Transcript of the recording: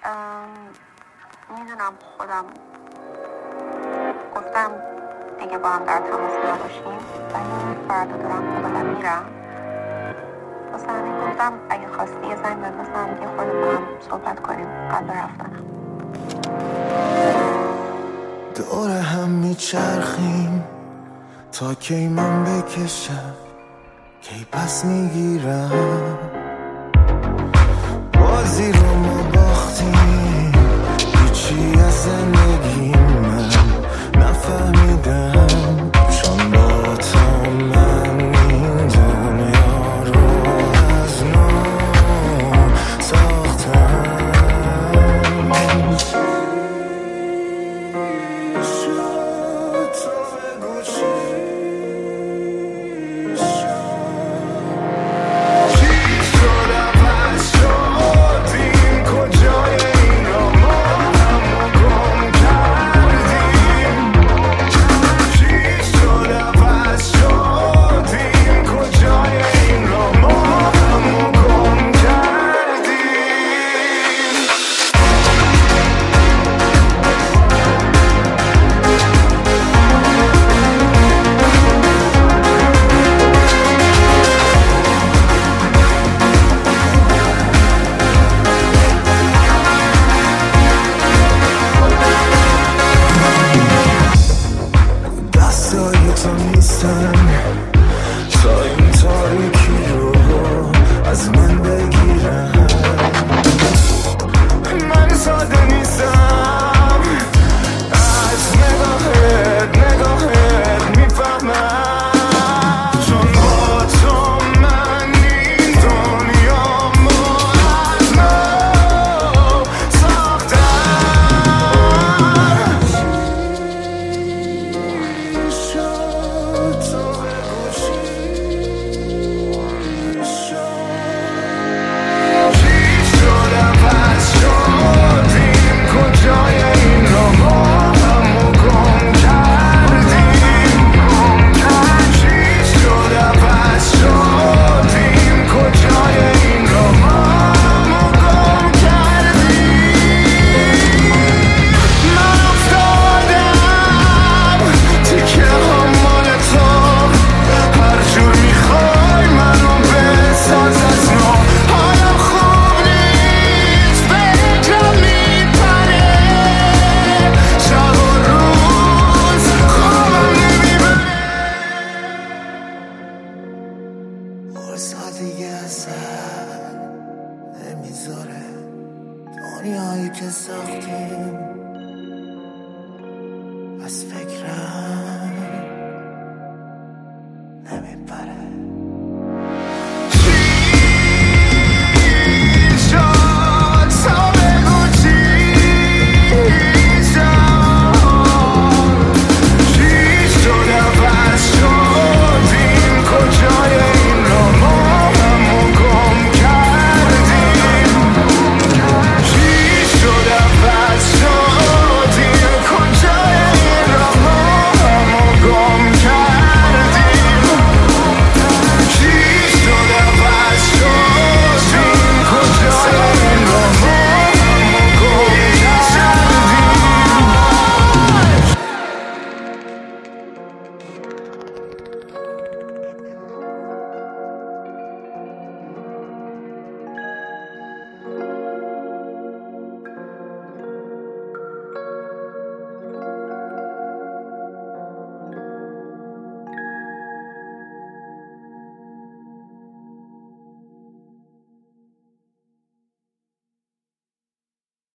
میدونم خودم گفتم اگه با هم در تماس نباشیم ولی فردا دارم خودم میرم واسه همین گفتم اگه خواستی یه زنگ بزنم که خودم با هم صحبت کنیم قبل رفتنم. دور هم میچرخیم تا کی من بکشم کی پس میگیرم بازی رو ما باختیم هیچی از زندگی من نفهمیدم چون با تو من این دنیا رو از نو ساختم تو نیستن تا این تاریکی رو از من بگیرن من ساده نیستم از نگاهت میفهمم چون با تو من این دنیا از نو ساختم دیگه اصلا نمیذاره دنیایی که ساختیم